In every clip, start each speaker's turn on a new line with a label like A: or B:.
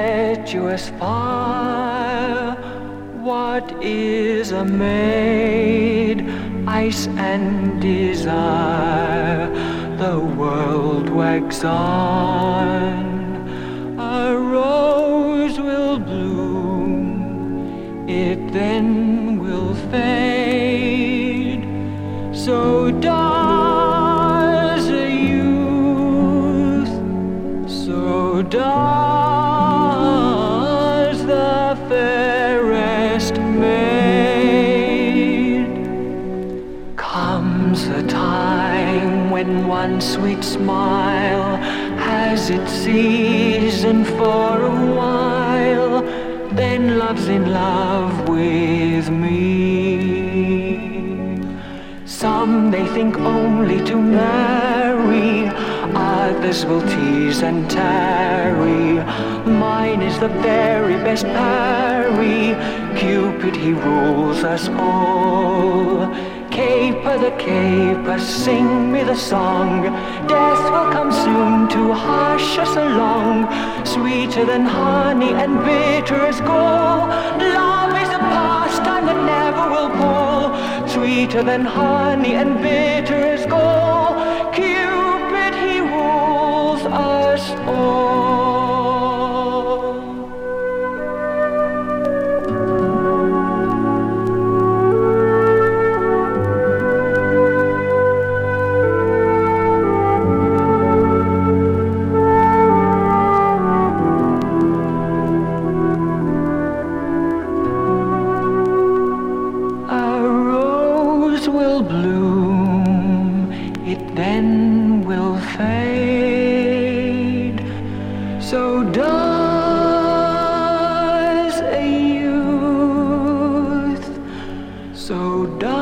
A: impetuous fire. What is a maid? Ice and desire. The world wags on. A rose will bloom, it then will fade. So does a youth, so does the fairest maid. Comes a time when one sweet smile has its season for a while, then love's in love with me. Some they think only to marry, others will tease and tarry. Mine is the very best parry. Cupid, he rules us all. Caper the caper, sing me the song. Death will come soon to hush us along. Sweeter than honey and bitter as gall. Love is a pastime that never will pall. Sweeter than honey and bitter as gall. Cupid, he rules us all. Will bloom, it then will fade. So does a youth, so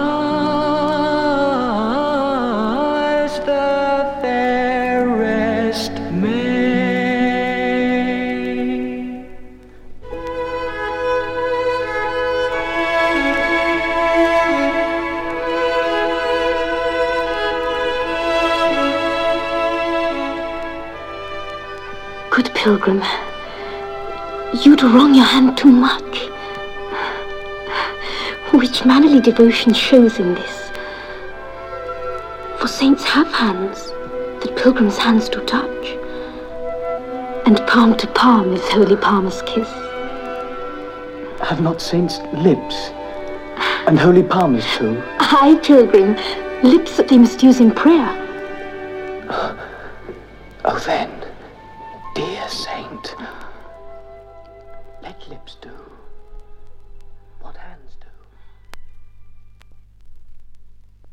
A: does the fairest maid.
B: Good pilgrim, you'd wrong your hand too much. Which mannerly devotion shows in this? For saints have hands that pilgrims' hands do touch, and palm to palm is holy palmer's kiss.
C: Have not saints lips, and holy palmers too?
B: Aye, pilgrim, lips that they must use in prayer.
C: Oh then, dear saint, let lips do.